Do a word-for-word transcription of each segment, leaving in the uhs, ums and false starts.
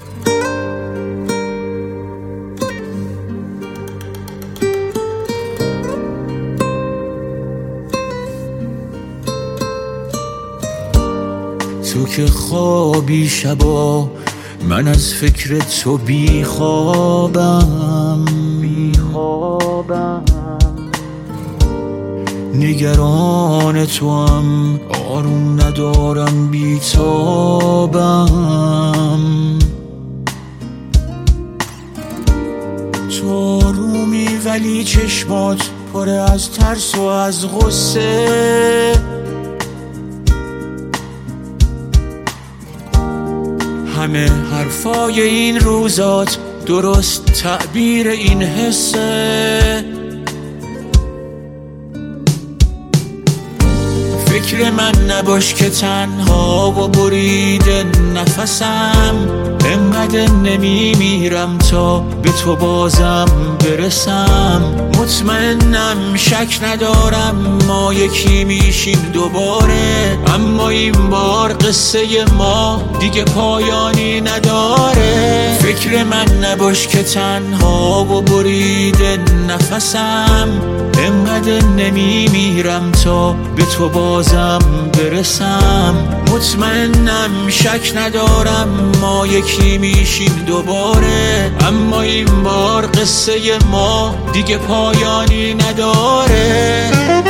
تو که خوابی شبا من از فکر تو بی خوابم نگران تو هم آروم ندارم بی تابم تو آرومی ولی چشمات پر از ترس و از غصه همه حرفای این روزات درست تعبیر این حسه فکر من نباش که تنها و بریده نفسم انقدر نمی میرم تا به تو بازم برسم مطمئنم شک ندارم ما یکی میشیم دوباره اما این بار قصه ما دیگه پایانی نداره فکر من نباش که تنها و بریده نفسم انقدر نمی میرم تا به تو بازم برسم مطمئنم شک ندارم ما یکی میشیم دوباره اما این بار قصه ما دیگه پایانی نداره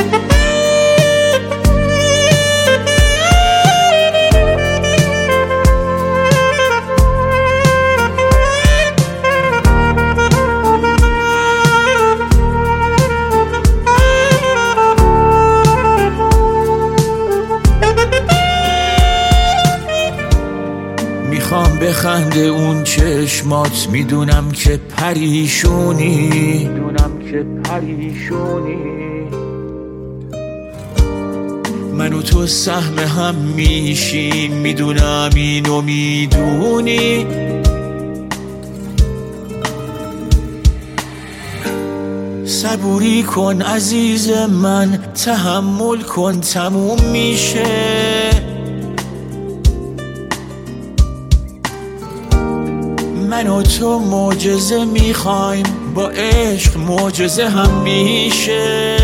میخوام بخنده اون چشمات میدونم که پریشونی میدونم که پریشونی من و تو سهم هم میشیم میدونم اینو میدونی صبوری کن عزیز من تحمل کن تموم میشه من و تو معجزه میخوایم با عشق معجزه هم میشه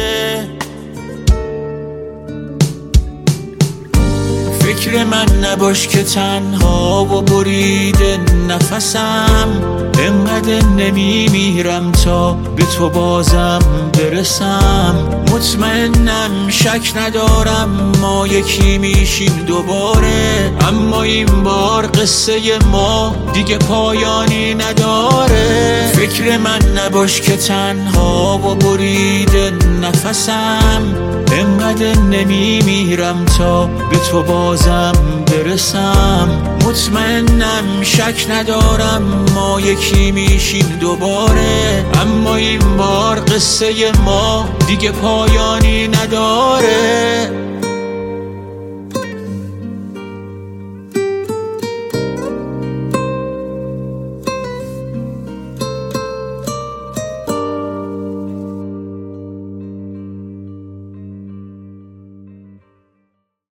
فکر من نباش که تنها و بریده نفسم انقدر نمی میرم تا به تو بازم برسم مطمئنم شک ندارم ما یکی میشیم دوباره اما این بار قصه ما دیگه پایانی نداره فکر من نباش که تنها و بریده نفسم انقدر نمی میرم تا به تو بازم برسم مطمئنم شک ندارم ما یکی میشیم دوباره اما این بار قصه ما دیگه پایانی نداره